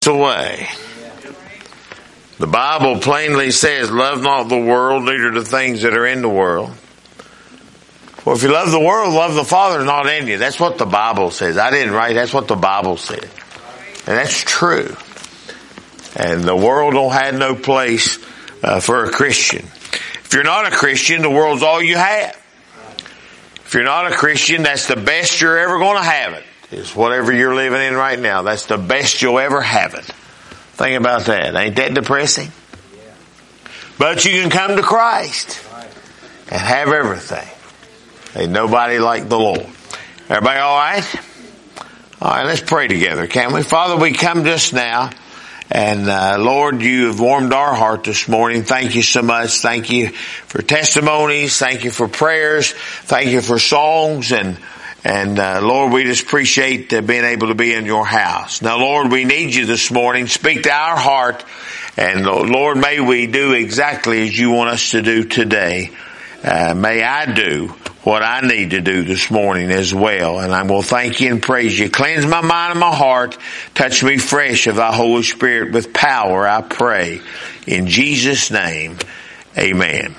away. The Bible plainly says, love not the world, neither the things that are in the world. Well, if you love the world, love the Father not in you. That's what the Bible says. I didn't write, that's what the Bible said. And that's true. And the world don't have no place for a Christian. If you're not a Christian, the world's all you have. If you're not a Christian, that's the best you're ever going to have it. Is whatever you're living in right now. That's the best you'll ever have it. Think about that. Ain't that depressing? But you can come to Christ and have everything. Ain't nobody like the Lord. Everybody all right? All right, let's pray together, can we? Father, we come just now. And Lord, you have warmed our heart this morning. Thank you so much. Thank you for testimonies. Thank you for prayers. Thank you for songs. And Lord, we just appreciate being able to be in your house. Now, Lord, we need you this morning. Speak to our heart. And Lord, may we do exactly as you want us to do today. May I do what I need to do this morning as well. And I will thank you and praise you. Cleanse my mind and my heart. Touch me fresh of thy Holy Spirit with power, I pray. In Jesus' name, amen.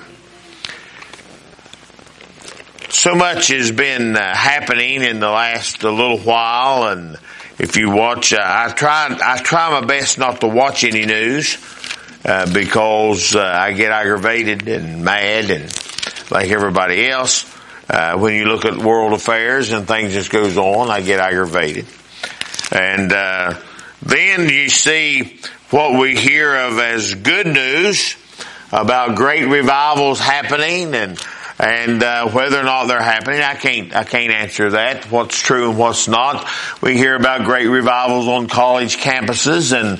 So much has been happening in the last little while, and if you watch, I try my best not to watch any news because I get aggravated and mad, and like everybody else, when you look at world affairs and things that goes on, I get aggravated, and then you see what we hear of as good news about great revivals happening, and whether or not they're happening, I can't answer that. What's true and what's not. We hear about great revivals on college campuses and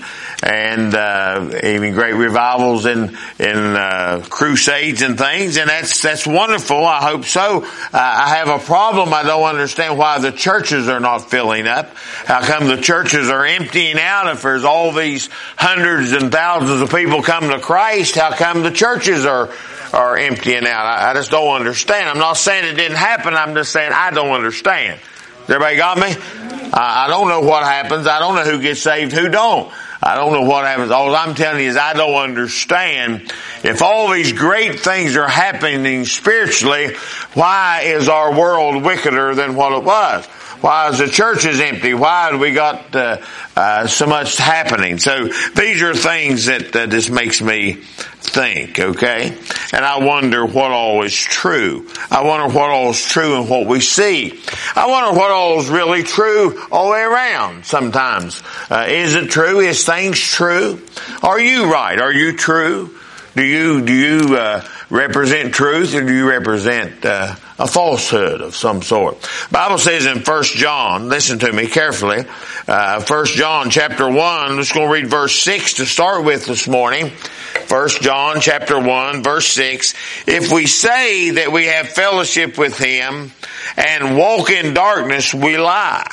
even great revivals in crusades and things, and that's wonderful. I hope so. I have a problem. I don't understand why the churches are not filling up. How come the churches are emptying out if there's all these hundreds and thousands of people coming to Christ? How come the churches are emptying out? I just don't understand. I'm not saying it didn't happen. I'm just saying I don't understand. Everybody got me? I don't know what happens. I don't know who gets saved, who don't. I don't know what happens. All I'm telling you is I don't understand. If all these great things are happening spiritually, why is our world wickeder than what it was? Why is the churches empty? Why have we got so much happening? So these are things that just makes me think, okay? And I wonder what all is true. I wonder what all is true in what we see. I wonder what all is really true all the way around sometimes. Is it true? Is things true? Are you right? Are you true? Do you represent truth, or do you represent a falsehood of some sort? The Bible says in 1 John, listen to me carefully, 1 John chapter 1, I'm just going to read verse 6 to start with this morning. 1 John chapter 1 verse 6, if we say that we have fellowship with him and walk in darkness, we lie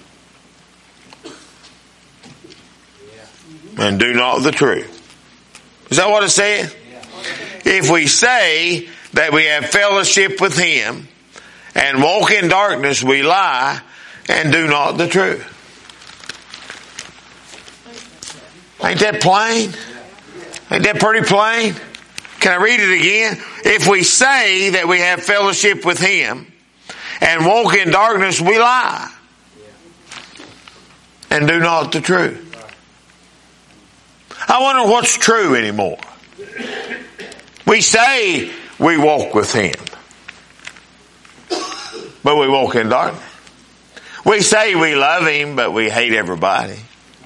and do not the truth. Is that what it said? If we say that we have fellowship with him and walk in darkness, we lie and do not the truth. Ain't that plain? Ain't that pretty plain? Can I read it again? If we say that we have fellowship with him and walk in darkness, we lie and do not the truth. I wonder what's true anymore. We say we walk with him, but we walk in darkness. We say we love him, but we hate everybody.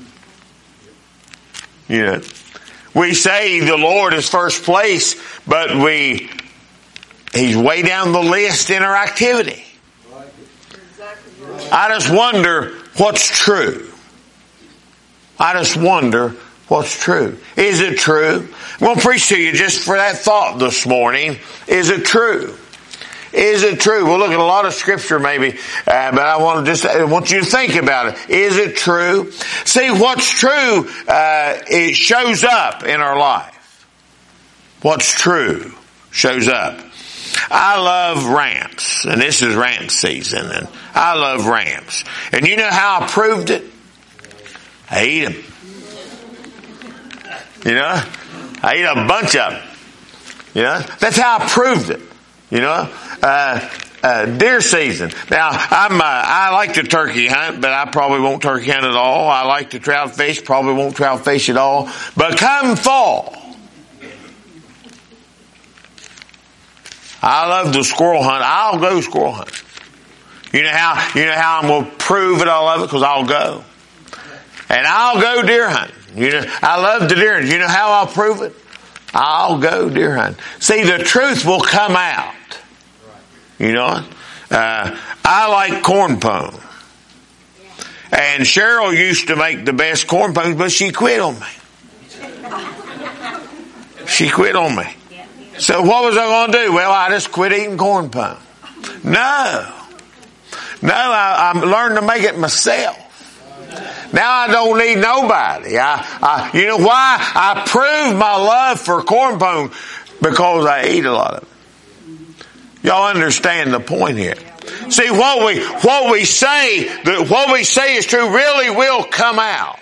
You know, we say the Lord is first place, but he's way down the list in our activity. I just wonder what's true. I just wonder what's true. Is it true? I'm going to preach to you just for that thought this morning. Is it true? Is it true? We'll look at a lot of scripture maybe, but I want you to think about it. Is it true? See, what's true, it shows up in our life. What's true shows up. I love ramps, and this is ramp season, and I love ramps. And you know how I proved it? I eat them. You know, I ate a bunch of them. You know, that's how I proved it. You know, deer season. Now, I like to turkey hunt, but I probably won't turkey hunt at all. I like to trout fish, probably won't trout fish at all. But come fall, I love the squirrel hunt. I'll go squirrel hunt. You know how I'm going to prove it, I love it? Because I'll go. And I'll go deer hunting. You know, I love the deer. You know how I'll prove it? I'll go deer hunting. See, the truth will come out. You know, I like corn pone. And Cheryl used to make the best corn pones, but she quit on me. She quit on me. So what was I going to do? Well, I just quit eating corn pone. No, I learned to make it myself. Now I don't need nobody. You know why? I proved my love for corn pone because I eat a lot of it. Y'all understand the point here? See, what we say is true really will come out.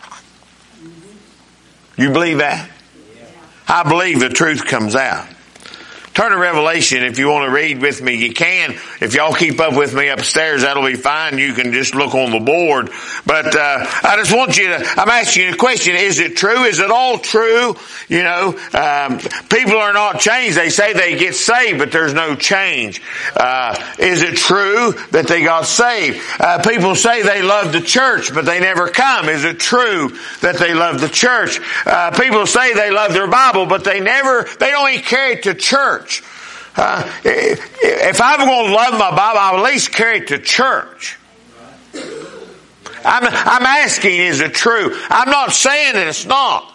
You believe that? I believe the truth comes out. Turn to Revelation if you want to read with me. You can. If y'all keep up with me upstairs, that'll be fine. You can just look on the board. But I just want you to, I'm asking you a question. Is it true? Is it all true? You know, people are not changed. They say they get saved, but there's no change. Is it true that they got saved? People say they love the church, but they never come. Is it true that they love the church? People say they love their Bible, but they don't even carry it to church. If I'm going to love my Bible, I'll at least carry it to church. I'm asking, is it true? I'm not saying that it's not.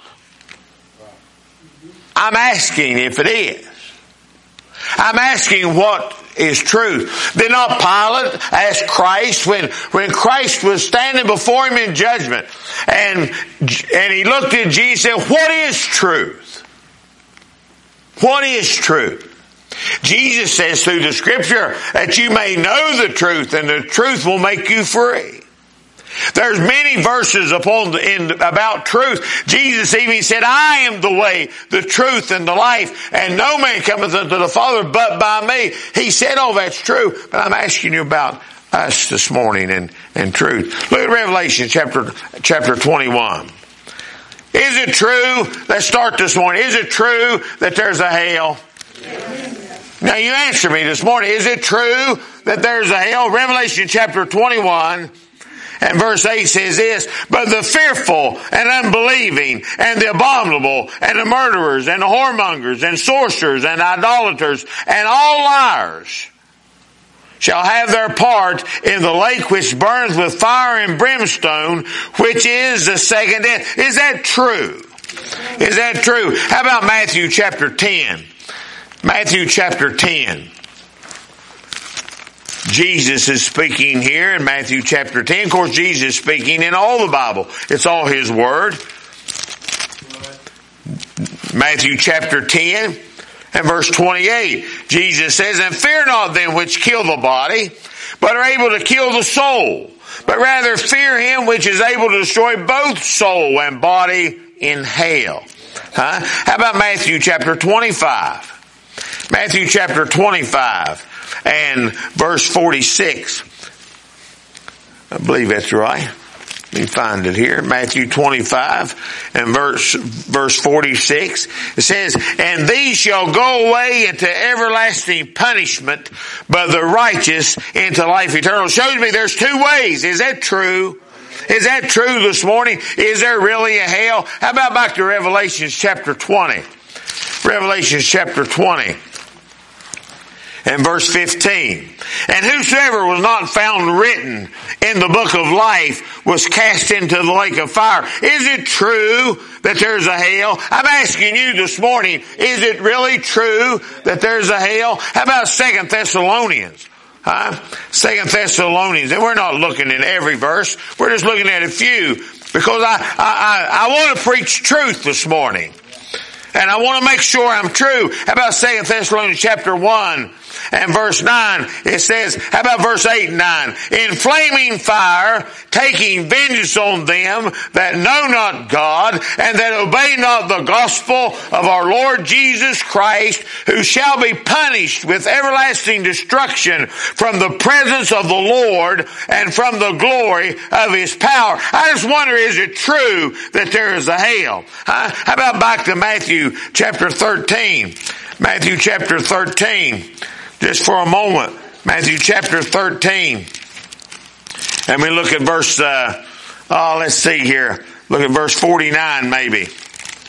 I'm asking if it is. I'm asking what is truth. Did not Pilate ask Christ when Christ was standing before him in judgment, and he looked at Jesus and said, "What is truth? What is truth?" Jesus says through the scripture that you may know the truth, and the truth will make you free. There's many verses about truth. Jesus even said, "I am the way, the truth, and the life, and no man cometh unto the Father but by me." He said, "Oh, that's true." But I'm asking you about us this morning and truth. Look at Revelation chapter 21. Is it true? Let's start this morning. Is it true that there's a hell? Yes. Now you answer me this morning. Is it true that there's a hell? Revelation chapter 21 and verse 8 says this, "But the fearful and unbelieving and the abominable and the murderers and the whoremongers and sorcerers and idolaters and all liars shall have their part in the lake which burns with fire and brimstone, which is the second death." Is that true? Is that true? How about Matthew chapter 10? Matthew chapter 10. Jesus is speaking here in Matthew chapter 10. Of course, Jesus is speaking in all the Bible. It's all His Word. Matthew chapter 10. And verse 28, Jesus says, "And fear not them which kill the body, but are able to kill the soul. But rather fear him which is able to destroy both soul and body in hell." How about Matthew chapter 25? Matthew chapter 25 and verse 46. I believe that's right. Let me find it here. Matthew 25 and verse 46. It says, "And these shall go away into everlasting punishment, but the righteous into life eternal." Shows me there's two ways. Is that true? Is that true this morning? Is there really a hell? How about back to Revelation chapter 20? Revelation chapter 20. And verse 15, "And whosoever was not found written in the book of life was cast into the lake of fire." Is it true that there's a hell? I'm asking you this morning, is it really true that there's a hell? How about 2 Thessalonians? 2 Thessalonians. And we're not looking at every verse. We're just looking at a few because I want to preach truth this morning. And I want to make sure I'm true. How about 2 Thessalonians chapter 1 And verse 9, it says, how about verse 8 and 9? In flaming fire, taking vengeance on them that know not God, and that obey not the gospel of our Lord Jesus Christ, who shall be punished with everlasting destruction from the presence of the Lord and from the glory of His power. I just wonder, is it true that there is a hell? How about back to Matthew chapter 13? Matthew chapter 13. Just for a moment. Matthew chapter 13. And we look at verse, let's see here. Look at verse 49 maybe. It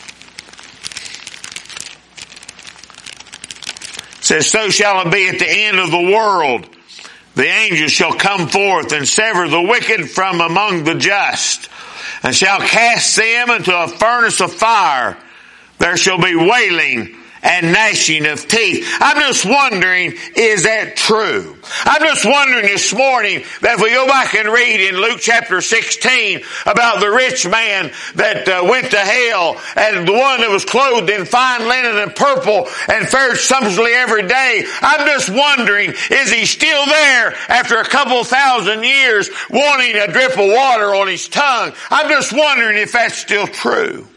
says, so shall it be at the end of the world. The angels shall come forth and sever the wicked from among the just, and shall cast them into a furnace of fire. There shall be wailing and gnashing of teeth. I'm just wondering, is that true? I'm just wondering this morning that if we go back and read in Luke chapter 16 about the rich man that went to hell, and the one that was clothed in fine linen and purple and fared sumptuously every day, I'm just wondering, is he still there after a couple thousand years wanting a drip of water on his tongue? I'm just wondering if that's still true.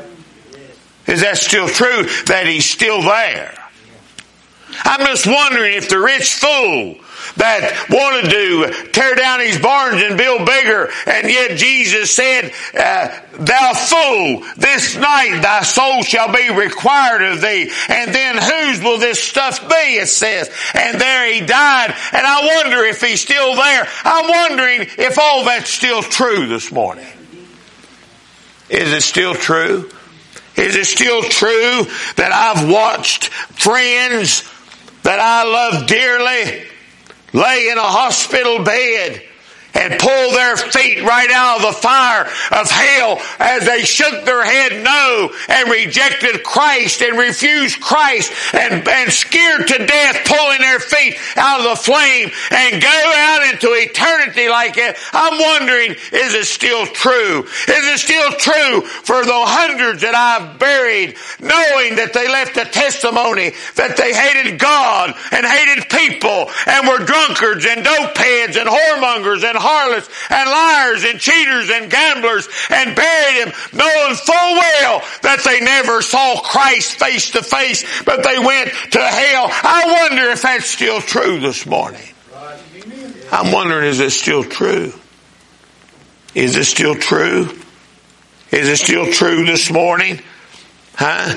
Is that still true that he's still there? I'm just wondering if the rich fool that wanted to tear down his barns and build bigger, and yet Jesus said, thou fool, this night thy soul shall be required of thee. And then whose will this stuff be, it says. And there he died. And I wonder if he's still there. I'm wondering if all that's still true this morning. Is it still true? Is it still true that I've watched friends that I love dearly lay in a hospital bed and pull their feet right out of the fire of hell as they shook their head no and rejected Christ and refused Christ and scared to death, pulling their feet out of the flame and go out into eternity like that? I'm wondering, is it still true? Is it still true for the hundreds that I've buried, knowing that they left a testimony that they hated God and hated people and were drunkards and dopeheads and whoremongers and harlots and liars and cheaters and gamblers, and buried him knowing full well that they never saw Christ face to face, but they went to hell? I wonder if that's still true this morning. I'm wondering, is it still true? Is it still true? Is it still true this morning? Huh?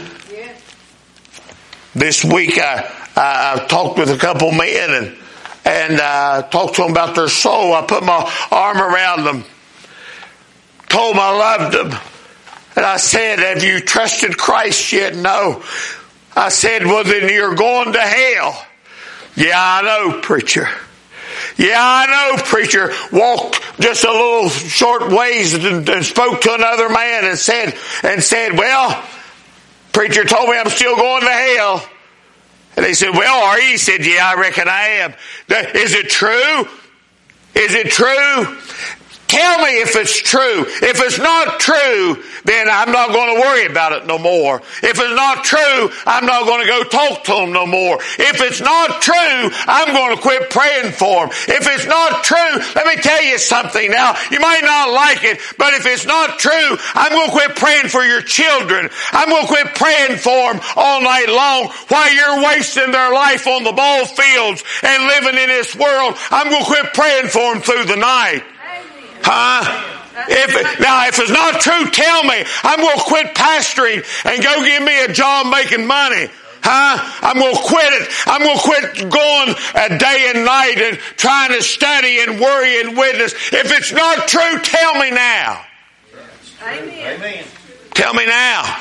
This week I talked with a couple men and talked to them about their soul. I put my arm around them, told them I loved them, and I said, have you trusted Christ yet? No. I said, well then you're going to hell. Yeah, I know, preacher. Yeah, I know, preacher. Walked just a little short ways and spoke to another man and said, well, preacher told me I'm still going to hell. And they said, well, are you? He said, yeah, I reckon I am. Is it true? Is it true? Tell me if it's true. If it's not true, then I'm not going to worry about it no more. If it's not true, I'm not going to go talk to them no more. If it's not true, I'm going to quit praying for them. If it's not true, let me tell you something now. You might not like it, but if it's not true, I'm going to quit praying for your children. I'm going to quit praying for them all night long while you're wasting their life on the ball fields and living in this world. I'm going to quit praying for them through the night. Huh? If it's not true, tell me. I'm going to quit pastoring and go give me a job making money. Huh? I'm going to quit it. I'm going to quit going a day and night and trying to study and worry and witness. If it's not true, tell me now. Amen. Tell me now.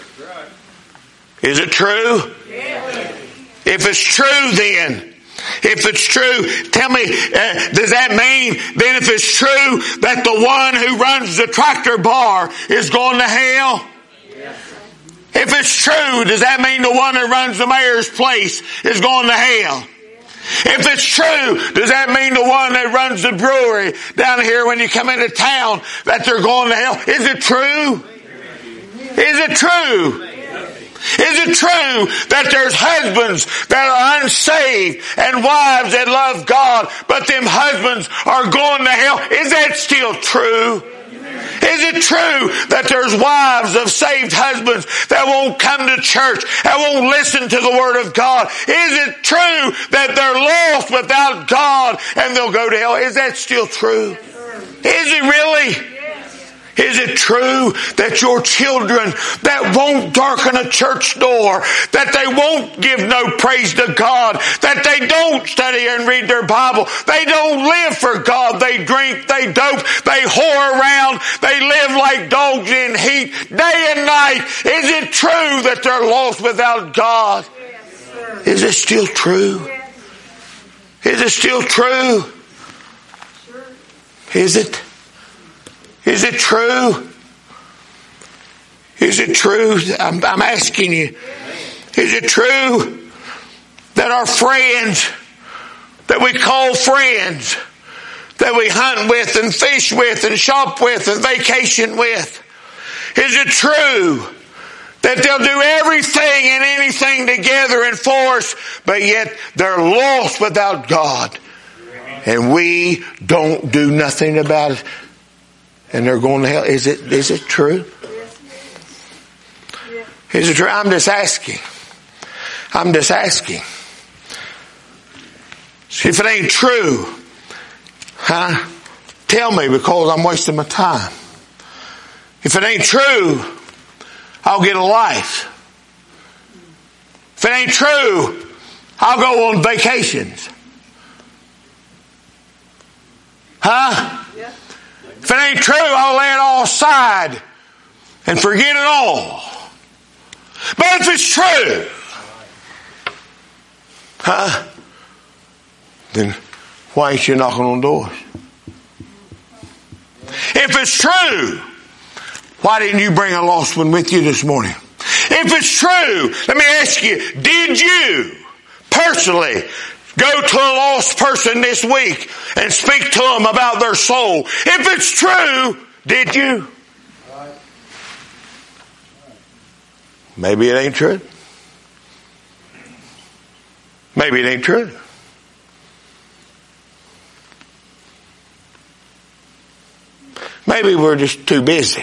Is it true? If it's true, then. If it's true, tell me, does that mean then if it's true that the one who runs the tractor bar is going to hell? Yes. If it's true, does that mean the one who runs the mayor's place is going to hell? If it's true, does that mean the one that runs the brewery down here when you come into town that they're going to hell? Is it true? Is it true? Is it true that there's husbands that are unsaved and wives that love God, but them husbands are going to hell? Is that still true? Is it true that there's wives of saved husbands that won't come to church, that won't listen to the Word of God? Is it true that they're lost without God and they'll go to hell? Is that still true? Is it really? Is it true that your children that won't darken a church door, that they won't give no praise to God, that they don't study and read their Bible, they don't live for God, they drink, they dope, they whore around, they live like dogs in heat day and night? Is it true that they're lost without God? Is it still true? Is it still true? Is it? Is it true? Is it true? I'm asking you. Is it true that our friends, that we call friends, that we hunt with and fish with and shop with and vacation with, is it true that they'll do everything and anything together and for us, but yet they're lost without God? And we don't do nothing about it. And they're going to hell. Is it true? Is it true? I'm just asking. If it ain't true, tell me, because I'm wasting my time. If it ain't true, I'll get a life. If it ain't true, I'll go on vacations. If it ain't true, I'll lay it all aside and forget it all. But if it's true, then why ain't you knocking on doors? If it's true, why didn't you bring a lost one with you this morning? If it's true, let me ask you, did you personally go to a lost person this week and speak to them about their soul? If it's true, did you? Maybe it ain't true. Maybe it ain't true. Maybe we're just too busy.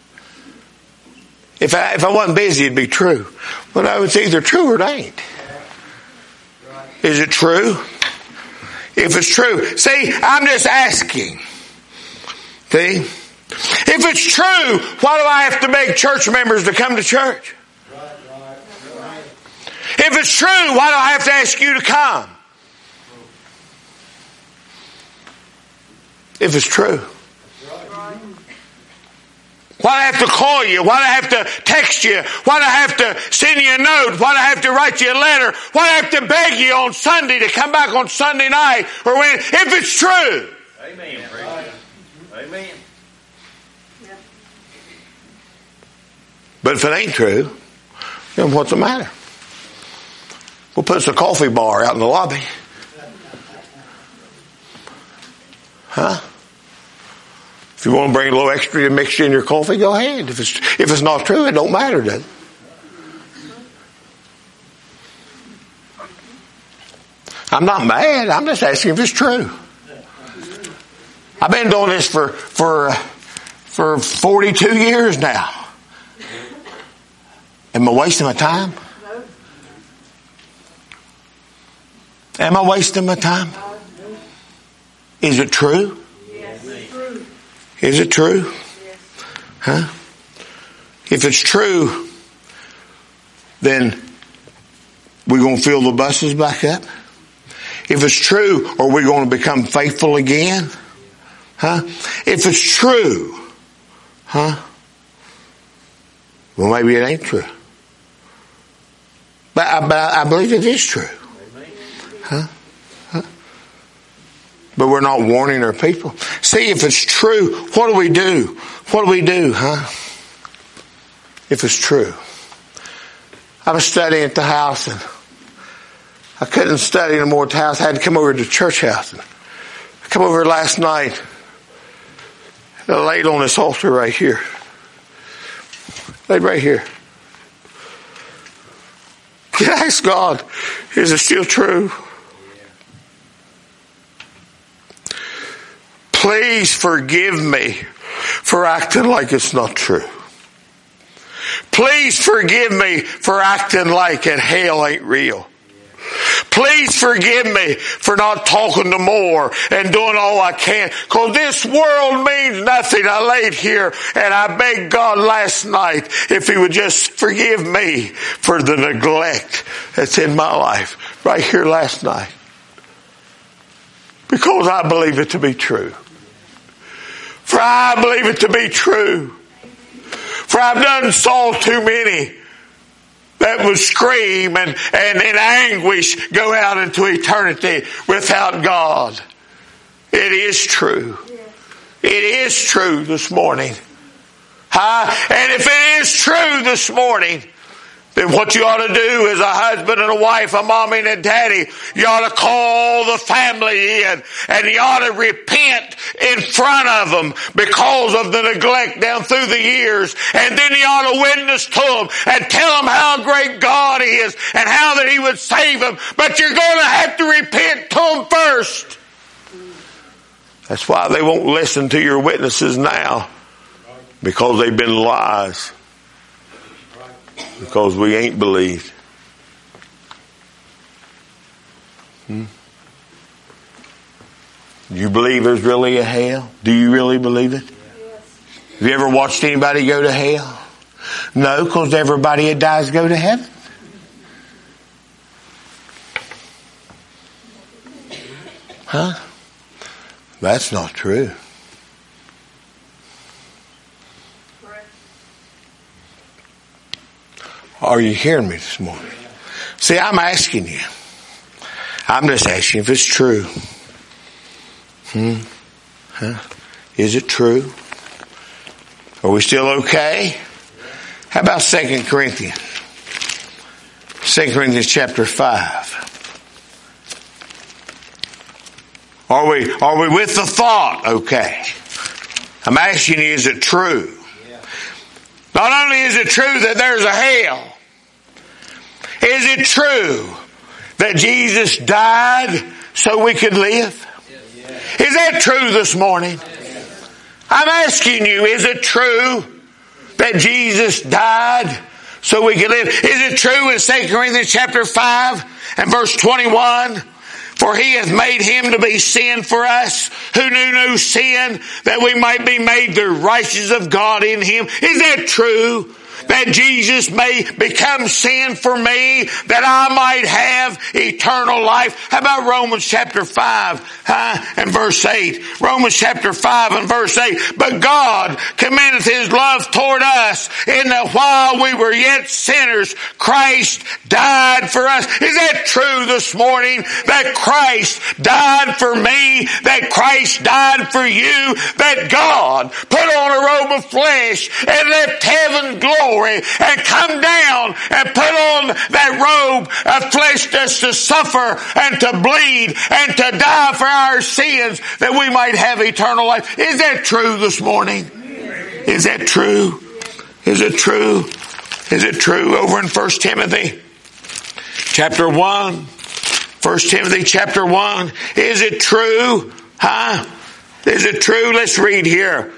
If I wasn't busy, it'd be true. But no, it's either true or it ain't. Is it true? If it's true. See, I'm just asking. See? If it's true, why do I have to beg church members to come to church? If it's true, why do I have to ask you to come? If it's true. Why do I have to call you? Why do I have to text you? Why do I have to send you a note? Why do I have to write you a letter? Why do I have to beg you on Sunday to come back on Sunday night? Or when? If it's true. Amen. Amen. But if it ain't true, then what's the matter? We'll put us a coffee bar out in the lobby. If you want to bring a little extra to mix in your coffee, go ahead. If it's not true, it don't matter, does it? I'm not mad. I'm just asking if it's true. I've been doing this for 42 years now. Am I wasting my time? Am I wasting my time? Is it true? Is it true? If it's true, then we're going to fill the buses back up. If it's true, are we going to become faithful again? If it's true, well, maybe it ain't true. But I believe it is true. But we're not warning our people. See, if it's true, what do we do? What do we do, If it's true. I was studying at the house and I couldn't study anymore at the house. I had to come over to the church house. And I come over last night. I laid on this altar right here. Laid right here. Ask God, is it still true? Please forgive me for acting like it's not true. Please forgive me for acting like that hell ain't real. Please forgive me for not talking to more and doing all I can. Because this world means nothing. I laid here and I begged God last night if He would just forgive me for the neglect that's in my life. Right here last night. Because I believe it to be true. For I believe it to be true. For I've done saw too many that would scream and in anguish go out into eternity without God. It is true. It is true this morning. And if it is true this morning, then what you ought to do as a husband and a wife, a mommy and a daddy, you ought to call the family in and you ought to repent in front of them because of the neglect down through the years. And then you ought to witness to them and tell them how great God is and how that He would save them. But you're going to have to repent to them first. That's why they won't listen to your witnesses now, because they've been lies. Because we ain't believed. You believe there's really a hell? Do you really believe it? Yes. Have you ever watched anybody go to hell? No, because everybody that dies go to heaven. That's not true. Are you hearing me this morning? See, I'm asking you. I'm just asking if it's true. Is it true? Are we still okay? How about 2 Corinthians? 2 Corinthians chapter 5. Are we with the thought okay? I'm asking you, is it true? Not only is it true that there's a hell, is it true that Jesus died so we could live? Is that true this morning? I'm asking you, is it true that Jesus died so we could live? Is it true in 2 Corinthians chapter 5 and verse 21? For He hath made Him to be sin for us, who knew no sin, that we might be made the righteousness of God in Him. Is that true? That Jesus may become sin for me, that I might have eternal life. How about Romans chapter 5 and verse 8? Romans chapter 5 and verse 8. But God commendeth His love toward us, in that while we were yet sinners, Christ died for us. Is that true this morning? That Christ died for me, that Christ died for you, that God put on a robe of flesh and left heaven glory and come down and put on that robe of flesh just to suffer and to bleed and to die for our sins that we might have eternal life. Is that true this morning? Is that true? Is it true? Is it true? Over in 1 Timothy chapter 1. 1 Timothy chapter 1. Is it true? Is it true? Let's read here.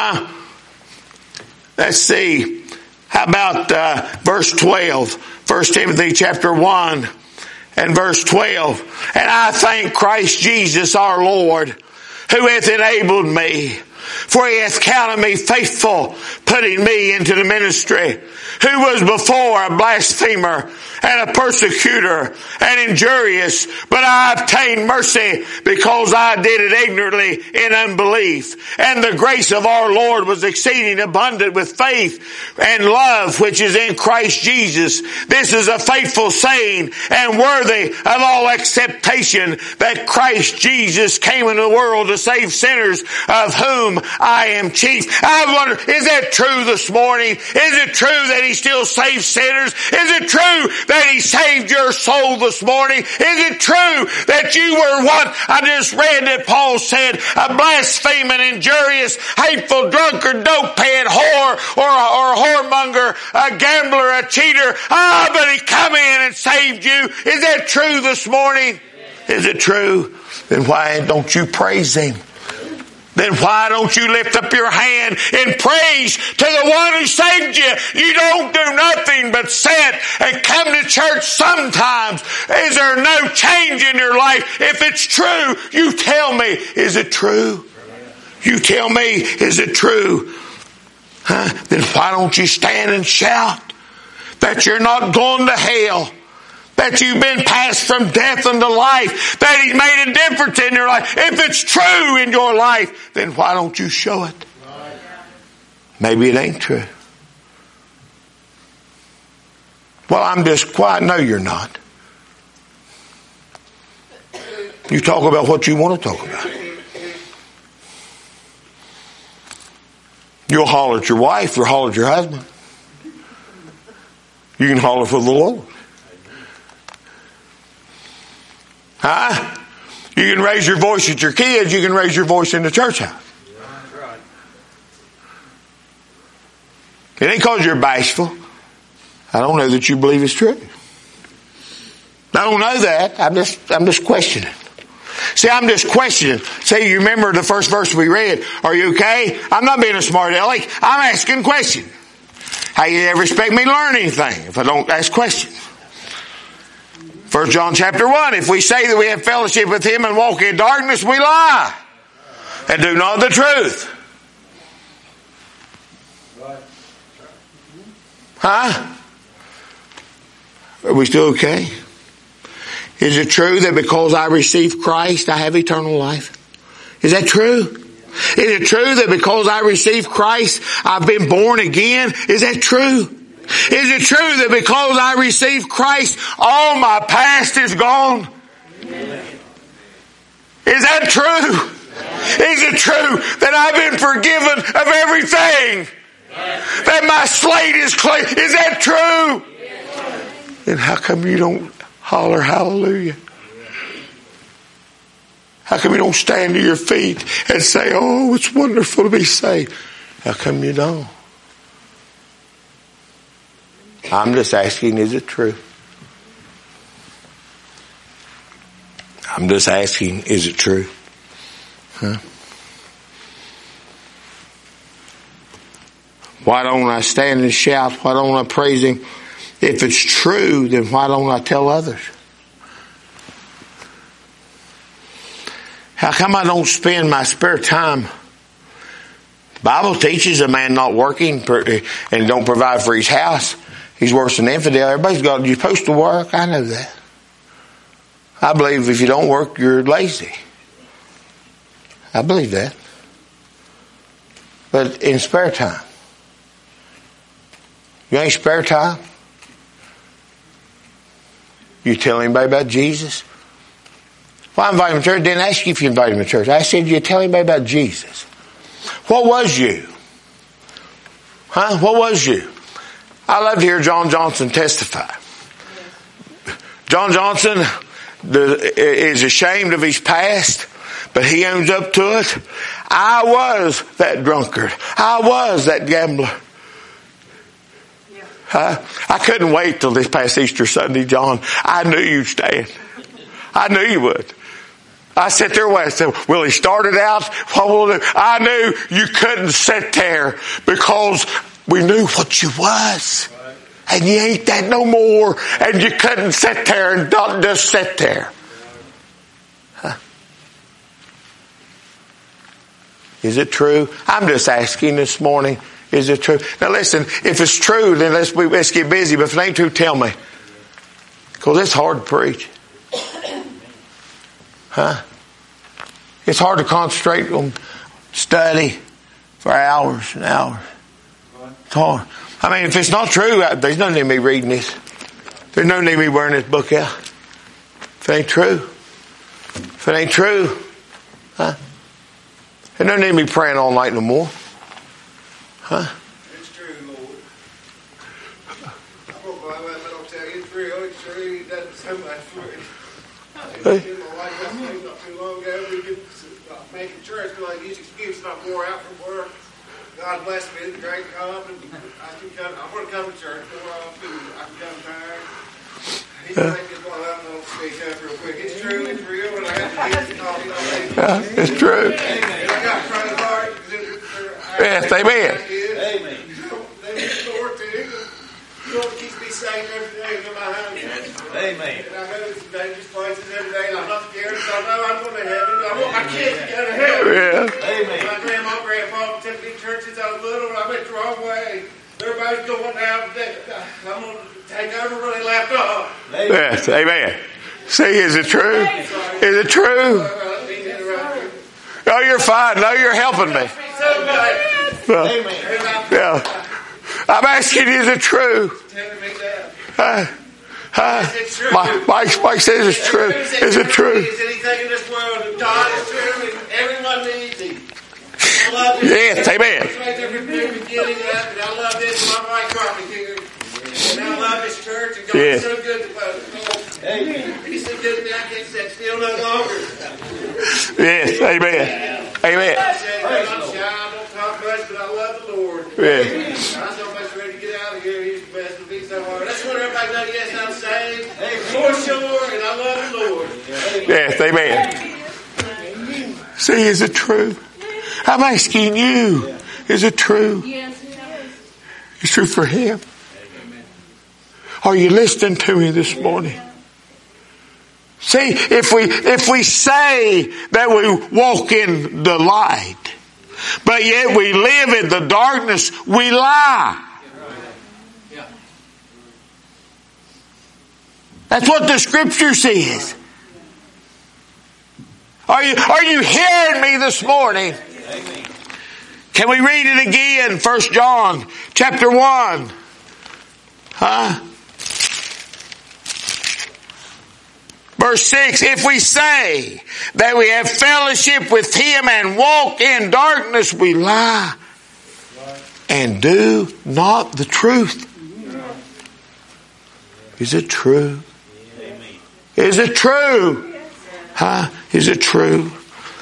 Let's see. How about verse 12? 1 Timothy chapter 1 and verse 12. And I thank Christ Jesus our Lord, who hath enabled me, for He hath counted me faithful, putting me into the ministry, who was before a blasphemer and a persecutor and injurious, but I obtained mercy because I did it ignorantly in unbelief. And the grace of our Lord was exceeding abundant with faith and love which is in Christ Jesus. This is a faithful saying and worthy of all acceptation, that Christ Jesus came into the world to save sinners, of whom whom I am chief. I wonder, is that true this morning? Is it true that He still saves sinners? Is it true that He saved your soul this morning? Is it true that you were what I just read that Paul said, a blaspheming, injurious, hateful, drunkard, dopehead, whore, or whoremonger, a gambler, a cheater? But He come in and saved you. Is that true this morning? Is it true? Then why don't you praise Him? Then why don't you lift up your hand in praise to the one who saved you? You don't do nothing but sit and come to church sometimes. Is there no change in your life? If it's true, you tell me, is it true? You tell me, is it true? Then why don't you stand and shout that you're not going to hell? That you've been passed from death unto life. That He's made a difference in your life. If it's true in your life, then why don't you show it? Maybe it ain't true. Well, I'm just quiet. No, you're not. You talk about what you want to talk about. You'll holler at your wife. You'll holler at your husband. You can holler for the Lord. You can raise your voice at your kids. You can raise your voice in the church house. It ain't because you're bashful. I don't know that you believe it's true. I don't know that. I'm just questioning. See, I'm just questioning. See, you remember the first verse we read. Are you okay? I'm not being a smart aleck. I'm asking questions. How you ever expect me to learn anything if I don't ask questions? 1 John chapter 1, if we say that we have fellowship with Him and walk in darkness, we lie and do not the truth. Are we still okay? Is it true that because I received Christ, I have eternal life? Is that true? Is it true that because I received Christ, I've been born again? Is that true? Is it true that because I received Christ, all my past is gone? Is that true? Is it true that I've been forgiven of everything? That my slate is clean? Is that true? Then how come you don't holler hallelujah? How come you don't stand to your feet and say, oh, it's wonderful to be saved? How come you don't? I'm just asking, is it true? I'm just asking, is it true? Why don't I stand and shout? Why don't I praise Him? If it's true, then why don't I tell others? How come I don't spend my spare time? The Bible teaches a man not working and don't provide for his house, he's worse than an infidel. You're supposed to work. I know that. I believe if you don't work, you're lazy. I believe that. But in spare time. You ain't spare time? You tell anybody about Jesus? Well, I invited him to church. I didn't ask you if you invited him to church. I said you tell anybody about Jesus. What was you? What was you? I love to hear John Johnson testify. John Johnson is ashamed of his past, but he owns up to it. I was that drunkard. I was that gambler. I couldn't wait till this past Easter Sunday, John. I knew you'd stand. I knew you would. I sat there and said, well, he started out, what will we do? I knew you couldn't sit there because we knew what you was. And you ain't that no more. And you couldn't sit there and not just sit there. Is it true? I'm just asking this morning, is it true? Now listen, if it's true, then let's get busy. But if it ain't true, tell me. Because it's hard to preach. It's hard to concentrate on study for hours and hours. It's hard. I mean, if it's not true, there's no need of me reading this. There's no need of me wearing this book out. If it ain't true. If it ain't true. And no need me praying all night no more. Huh? It's true, Lord. I'm going to tell you, it's real. It's true. He doesn't so much for it. Hey. My wife got saved not too long ago. We could make a church, but like, use excuse not more out from work. God bless me. It's a great come. And I want to come to church more often. I can come tired. He's making it well. I'm going to speak up real quick. It's true. It's real. And I have to get coffee. It's true. And I got to pray hard. Yes, amen. Amen. They need the Lord too. The Lord keeps me safe every day in my home. Amen. And I go to some dangerous places every day, and I'm not scared because I know I'm going to heaven. I want my kids to go to heaven. Yeah. Amen. My grandma and grandpa took me to church since I was little, and I went the wrong way. Everybody's going now. I'm going to take over where they left off. Yes, amen. See, is it true? Is it true? Oh, you're fine. No, you're helping me. Yeah. I'm asking you, is it true? Mike says it's true. Is it true? Is anything in this world that God is true and everyone needs Him. Yes, amen. Right there from the beginning up, and I love this. My wife brought me here. And I love this church, and God is so good to us. He's so good to me, I can't sit still no longer. Yes, amen. Amen. I'm shy, I don't talk much, but I love the Lord. Yes. I'm so much ready to get out of here. He's the best of me so hard. That's what everybody knows. Yes, I'm saved. For sure, and I love the Lord. Yes, amen. See, is it true? I'm asking you, is it true? Yes. It's true for him. Are you listening to me this morning? See, if we say that we walk in the light, but yet we live in the darkness, we lie. That's what the scripture says. Are you hearing me this morning? Can we read it again? 1 John chapter 1. Huh? Verse 6, if we say that we have fellowship with Him and walk in darkness, we lie and do not the truth. Is it true? Is it true? Huh? Is it true?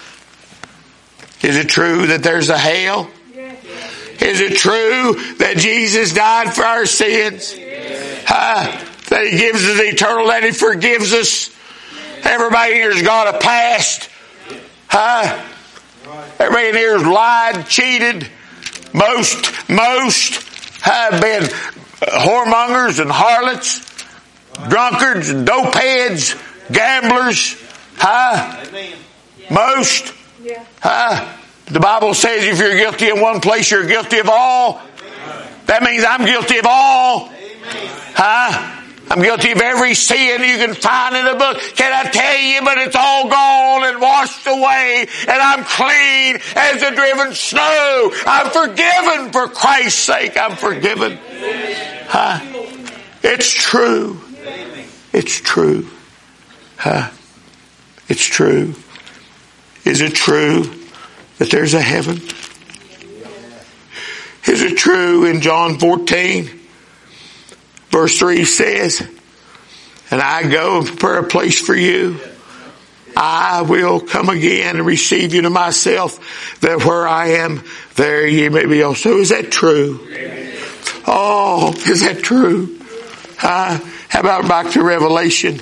Is it true that there's a hell? Is it true that Jesus died for our sins? Huh? That He gives us eternal, that He forgives us? Everybody in here's got a past. Huh? Everybody in here's lied, cheated. Most have been whoremongers and harlots, drunkards and dopeheads, gamblers. Huh? Most. Huh? The Bible says if you're guilty in one place, you're guilty of all. That means I'm guilty of all. Huh? I'm guilty of every sin you can find in the book. Can I tell you? But it's all gone and washed away. And I'm clean as the driven snow. I'm forgiven for Christ's sake. I'm forgiven. Huh? It's true. It's true. Huh? It's true. Is it true that there's a heaven? Is it true in John 14? Verse 3 says, and I go and prepare a place for you. I will come again and receive you to myself, that where I am, there ye may be also. Is that true? Oh, is that true? How about back to Revelation?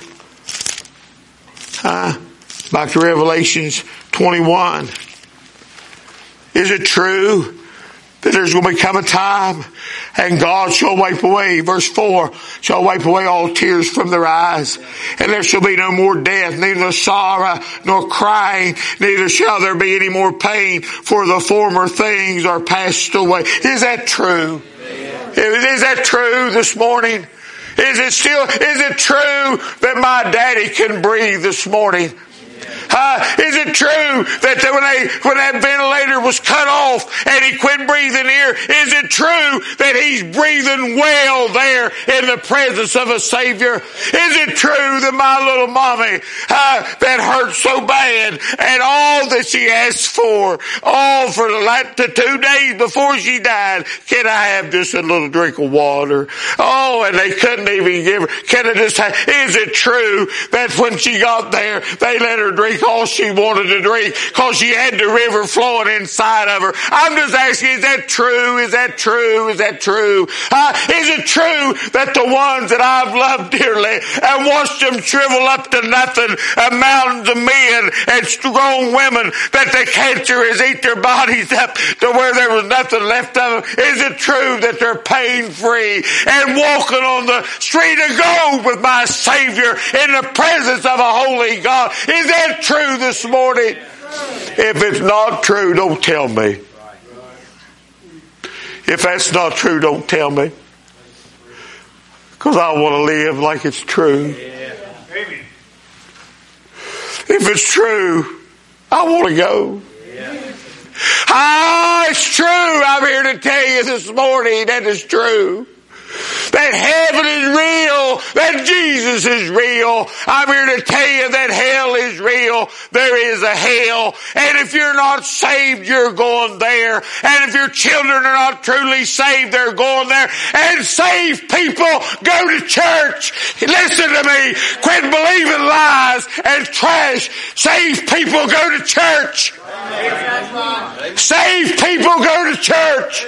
Back to Revelations 21. Is it true that there's going to become a time and God shall wipe away, verse 4, shall wipe away all tears from their eyes, and there shall be no more death, neither sorrow nor crying, neither shall there be any more pain, for the former things are passed away. Is that true? Is that true this morning? Is it true that my daddy can breathe this morning? Is it true that when that ventilator was cut off and he quit breathing here, is it true that he's breathing well there in the presence of a Savior? Is it true that my little mommy that hurt so bad and all that she asked for, all for the 2 days before she died, can I have just a little drink of water? Oh, and they couldn't even give her, can I just have, is it true that when she got there, they let her drink all she wanted to drink because she had the river flowing inside of her? I'm just asking, is that true? Is that true? Is that true? Is it true that the ones that I've loved dearly and watched them shrivel up to nothing, mountains of men and strong women, that the cancer has eat their bodies up to where there was nothing left of them? Is it true that they're pain free and walking on the street of gold with my Savior in the presence of a holy God? Is that true this morning? If it's not true, don't tell me. If that's not true, don't tell me. Because I want to live like it's true. If it's true, I want to go. It's true. I'm here to tell you this morning that it's true. That heaven is real, that Jesus is real. I'm here to tell you that hell is real. There is a hell. And if you're not saved, you're going there. And if your children are not truly saved, they're going there. And saved people go to church. Listen to me. Quit believing lies and trash. Saved people go to church. Saved people go to church.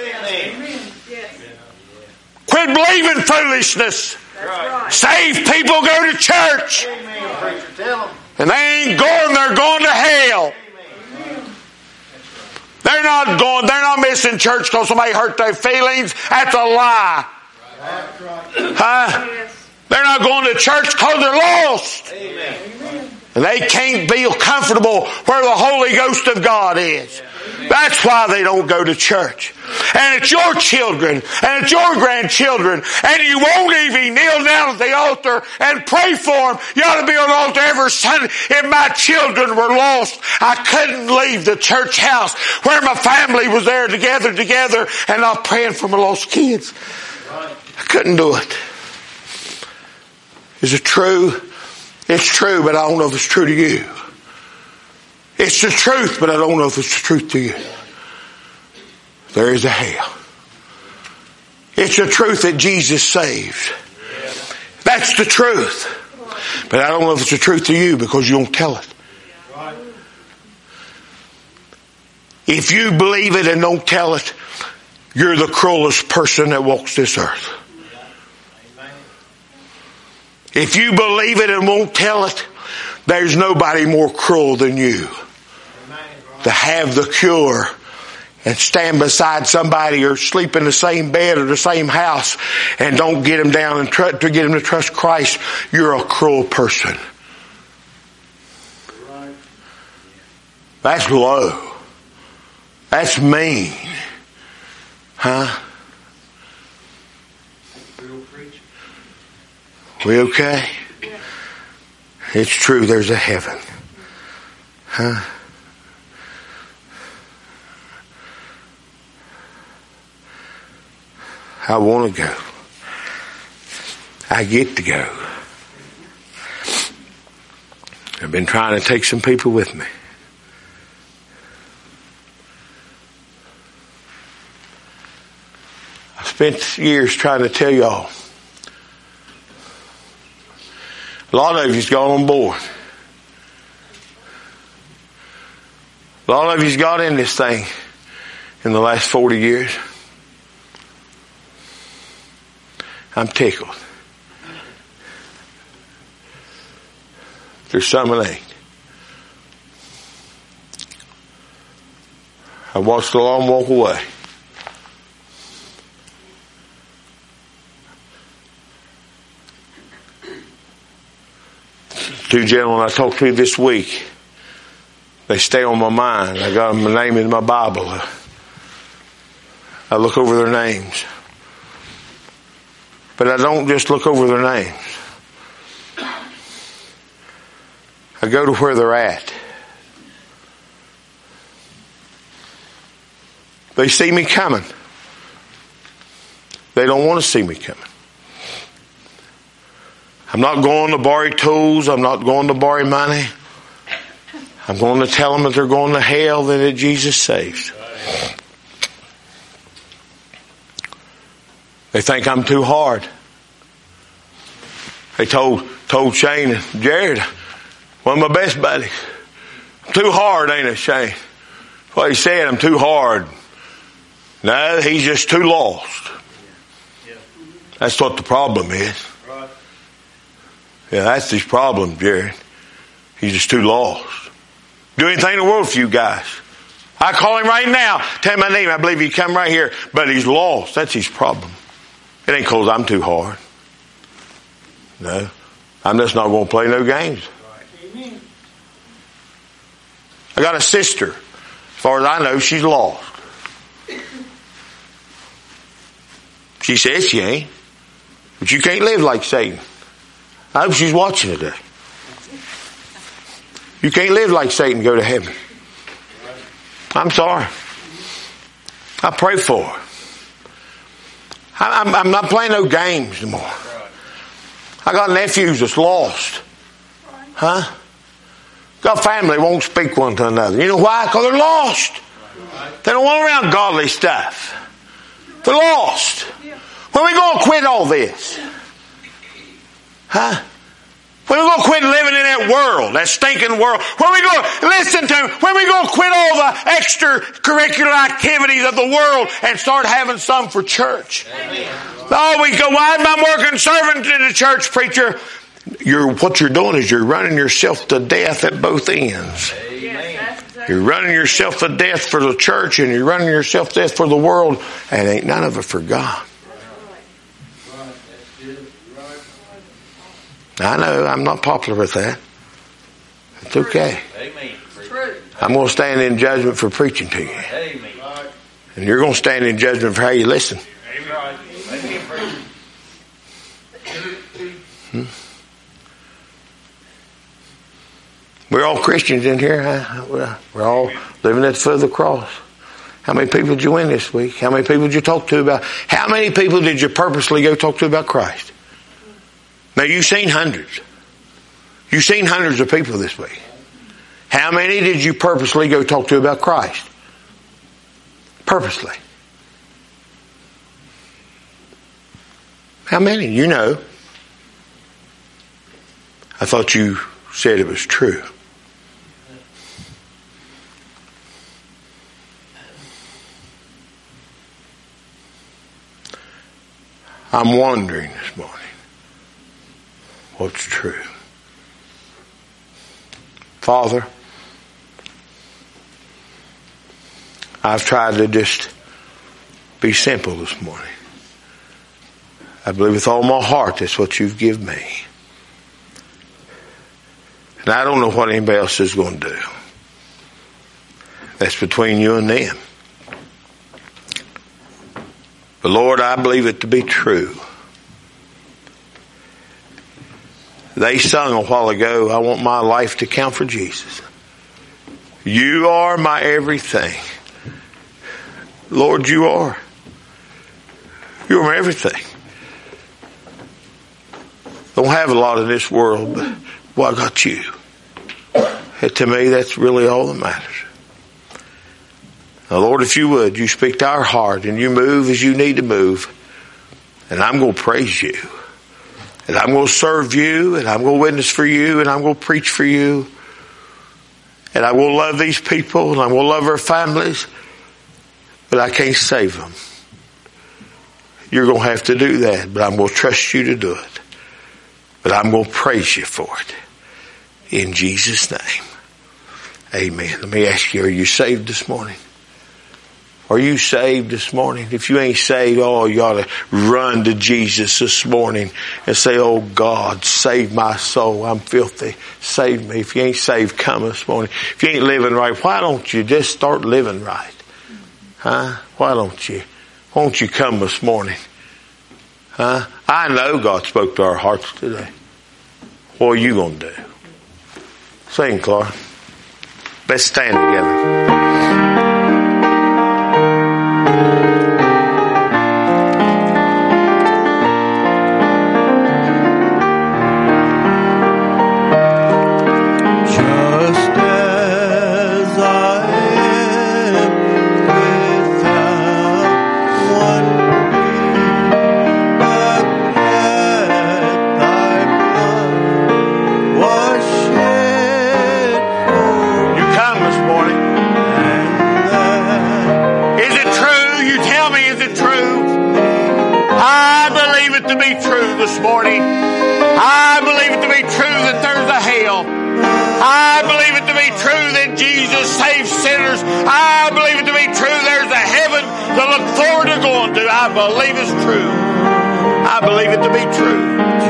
Quit believing foolishness. Right. Saved people go to church. Amen. And they ain't going, they're going to hell. Amen. They're not missing church because somebody hurt their feelings. That's a lie. Right. They're not going to church because they're lost. Amen. And they can't be comfortable where the Holy Ghost of God is. That's why they don't go to church. And it's your children and it's your grandchildren, and you won't even kneel down at the altar and pray for them. You ought to be on the altar every Sunday. If my children were lost, I couldn't leave the church house where my family was there together and not praying for my lost kids. I couldn't do it. Is it true? It's true, but I don't know if it's true to you. It's the truth, but I don't know if it's the truth to you. There is a hell. It's the truth that Jesus saved. That's the truth. But I don't know if it's the truth to you because you don't tell it. If you believe it and don't tell it, you're the cruelest person that walks this earth. If you believe it and won't tell it, there's nobody more cruel than you. To have the cure and stand beside somebody or sleep in the same bed or the same house and don't get them down and to get them to trust Christ, you're a cruel person. That's low. That's mean. Huh? We okay? It's true, there's a heaven. Huh? I want to go. I get to go. I've been trying to take some people with me. I spent years trying to tell y'all. A lot of you's got on board. A lot of you's got in this thing in the last 40 years. I'm tickled. There's some that ain't. I watched the alarm walk away. Two gentlemen I talked to this week, they stay on my mind. I got my name in my Bible. I look over their names. But I don't just look over their names. I go to where they're at. They see me coming. They don't want to see me coming. I'm not going to borrow tools. I'm not going to borrow money. I'm going to tell them that they're going to hell and that Jesus saves. They think I'm too hard. They told Shane and Jared, one of my best buddies, I'm too hard, ain't it, Shane? Well, he said, I'm too hard. No, he's just too lost. That's what the problem is. Yeah, that's his problem, Jared. He's just too lost. Do anything in the world for you guys. I call him right now. Tell him my name. I believe he come right here. But he's lost. That's his problem. It ain't because I'm too hard. No. I'm just not going to play no games. I got a sister. As far as I know, she's lost. She says she ain't. But you can't live like Satan. I hope she's watching today. You can't live like Satan and go to heaven. I'm sorry. I pray for her. I'm not playing no games anymore. I got nephews that's lost. Huh? Got family that won't speak one to another. You know why? Because they're lost. They don't want around godly stuff. They're lost. When we going to quit all this? Huh? When we going to quit living in that world, that stinking world? When we going to listen to him? When we going to quit all the extracurricular activities of the world and start having some for church? Oh, we go, why am I working servant in the church, preacher? What you're doing is you're running yourself to death at both ends. You're running yourself to death for the church and you're running yourself to death for the world, and ain't none of it for God. I know I'm not popular with that. It's okay. I'm going to stand in judgment for preaching to you. And you're going to stand in judgment for how you listen. We're all Christians in here, huh? We're all living at the foot of the cross. How many people did you win this week? How many people did you talk to about? How many people did you purposely go talk to about Christ? Now you've seen hundreds. You've seen hundreds of people this week. How many did you purposely go talk to about Christ? Purposely. How many? You know. I thought you said it was true. I'm wondering this morning what's true. Father, I've tried to just be simple this morning. I believe with all my heart that's what you've given me. And I don't know what anybody else is going to do. That's between you and them. But Lord, I believe it to be true. They sung a while ago, I want my life to count for Jesus. You are my everything. Lord, you are. You're my everything. Don't have a lot in this world, but well, I got you. And to me, that's really all that matters. Now, Lord, if you would, you speak to our heart and you move as you need to move. And I'm going to praise you. And I'm going to serve you. And I'm going to witness for you. And I'm going to preach for you. And I will love these people. And I will love their families. But I can't save them. You're going to have to do that. But I'm going to trust you to do it. But I'm going to praise you for it. In Jesus' name. Amen. Let me ask you, are you saved this morning? Are you saved this morning? If you ain't saved, oh, you ought to run to Jesus this morning and say, oh God, save my soul. I'm filthy. Save me. If you ain't saved, come this morning. If you ain't living right, why don't you just start living right? Huh? Why don't you? Won't you come this morning? Huh? I know God spoke to our hearts today. What are you going to do? Sing, Clark. Let's stand together. This morning, I believe it to be true that there's a hell. I believe it to be true that Jesus saves sinners. I believe it to be true there's a heaven to look forward to going to. I believe it's true. I believe it to be true.